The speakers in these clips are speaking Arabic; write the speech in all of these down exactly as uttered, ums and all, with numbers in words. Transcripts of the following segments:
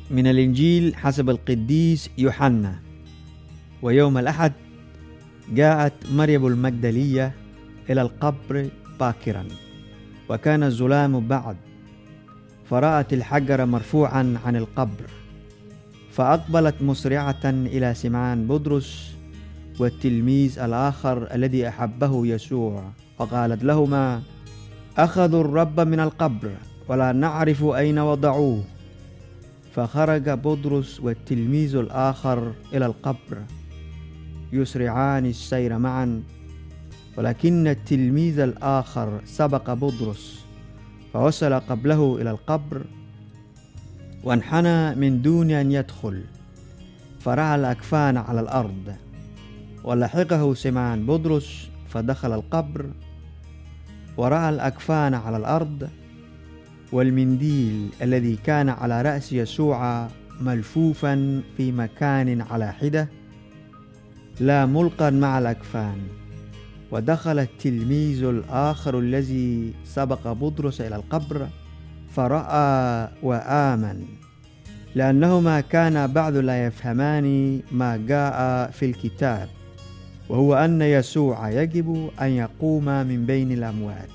من الإنجيل حسب القديس يوحنا. ويوم الأحد جاءت مريم المجدلية إلى القبر باكرا، وكان الظلام بعد، فرأت الحجر مرفوعا عن القبر، فأقبلت مسرعة إلى سمعان بطرس والتلميذ الآخر الذي أحبه يسوع، وقالت لهما: أخذوا الرب من القبر ولا نعرف أين وضعوه. فخرج بطرس والتلميذ الآخر إلى القبر يسرعان السير معا، ولكن التلميذ الآخر سبق بطرس فوصل قبله إلى القبر وانحنى من دون أن يدخل، فرأى الأكفان على الأرض. ولحقه سمعان بطرس فدخل القبر ورأى الأكفان على الأرض، والمنديل الذي كان على رأس يسوع ملفوفا في مكان على حدة، لا ملقا مع الأكفان. ودخل التلميذ الآخر الذي سبق بطرس إلى القبر فرأى وآمن، لأنهما كانا بعد لا يفهمان ما جاء في الكتاب، وهو أن يسوع يجب أن يقوم من بين الأموات.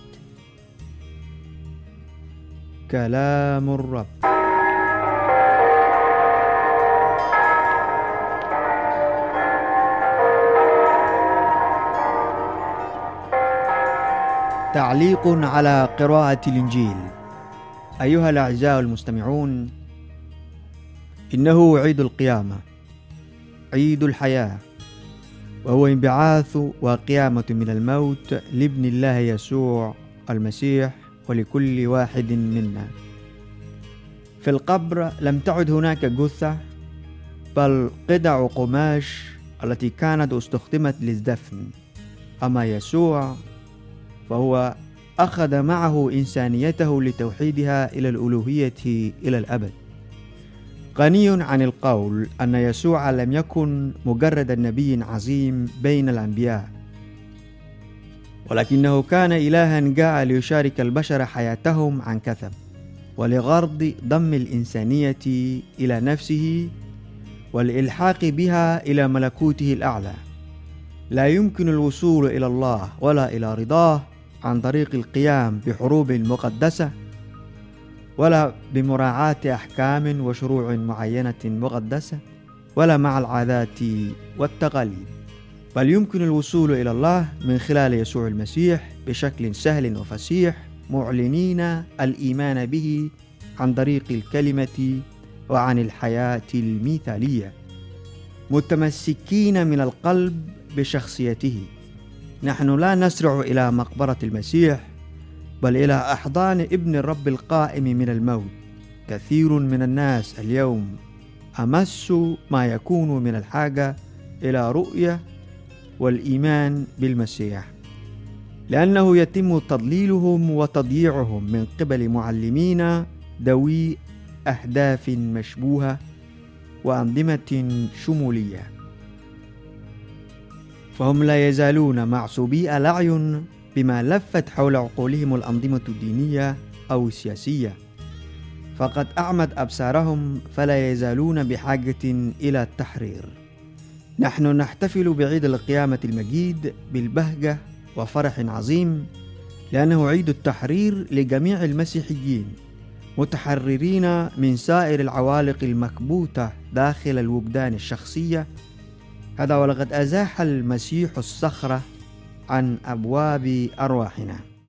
كلام الرب. تعليق على قراءة الإنجيل. أيها الأعزاء المستمعون، إنه عيد القيامة، عيد الحياة، وهو انبعاث وقيامة من الموت لابن الله يسوع المسيح ولكل واحد منا. في القبر لم تعد هناك جثة، بل قطع قماش التي كانت استخدمت للدفن. أما يسوع فهو أخذ معه إنسانيته لتوحيدها إلى الألوهية إلى الأبد. غني عن القول أن يسوع لم يكن مجرد نبي عظيم بين الأنبياء، ولكنه كان إلها جاء ليشارك البشر حياتهم عن كثب، ولغرض ضم الإنسانية إلى نفسه والإلحاق بها إلى ملكوته الأعلى. لا يمكن الوصول إلى الله ولا إلى رضاه عن طريق القيام بحروب مقدسة، ولا بمراعاة أحكام وشروع معينة مقدسة، ولا مع العادات والتقاليد، بل يمكن الوصول إلى الله من خلال يسوع المسيح بشكل سهل وفسيح، معلنين الإيمان به عن طريق الكلمة وعن الحياة المثالية، متمسكين من القلب بشخصيته. نحن لا نسرع إلى مقبرة المسيح، بل إلى أحضان ابن الرب القائم من الموت. كثير من الناس اليوم أمس ما يكون من الحاجة إلى رؤية والإيمان بالمسيح، لأنه يتم تضليلهم وتضييعهم من قبل معلمين ذوي أهداف مشبوهة وأنظمة شمولية، فهم لا يزالون معصوبي الأعين بما لفت حول عقولهم الأنظمة الدينية أو السياسية، فقد أعمت أبصارهم، فلا يزالون بحاجة إلى التحرير. نحن نحتفل بعيد القيامة المجيد بالبهجة وفرح عظيم، لأنه عيد التحرير لجميع المسيحيين، متحررين من سائر العوالق المكبوتة داخل الوجدان الشخصية. هذا ولقد أزاح المسيح الصخرة عن أبواب أرواحنا.